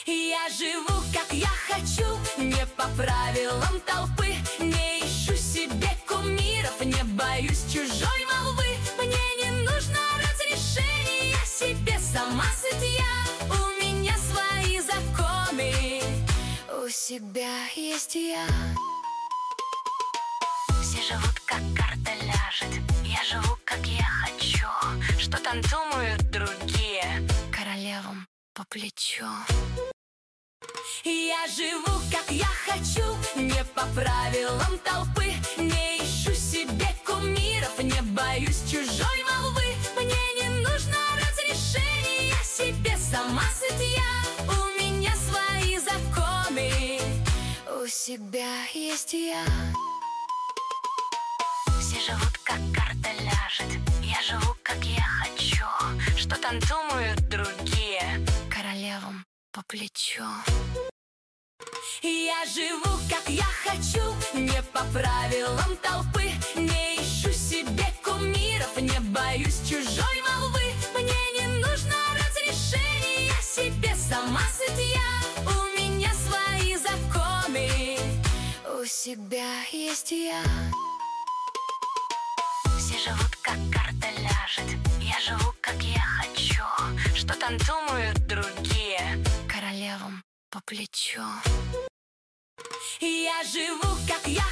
Я живу, как я хочу, не по правилам толпы. Не ищу себе кумиров, не боюсь чужой молвы. Мне не нужно разрешения, я себе сама сытья. У меня свои законы, у себя есть я. Все живут, как карта ляжет, я живу, как я хочу. Что там думают другие, королевам по плечу. Я живу, как я хочу, не по правилам толпы. Не ищу себе кумиров, не боюсь чужой молвы. Мне не нужно разрешения, я себе сама сытья. У меня свои законы, у себя есть я. Все живут, как карта ляжет, я живу, как я хочу. Что там думают другие, королевам по плечу. Я живу, как я хочу, не по правилам толпы. Не ищу себе кумиров, не боюсь чужой молвы. Мне не нужно разрешения, я себе сама сытья. У меня свои законы, у себя есть я. Все живут, как карта ляжет, я живу, как я хочу. Что там думают другие, королевам по плечу. Я живу, как я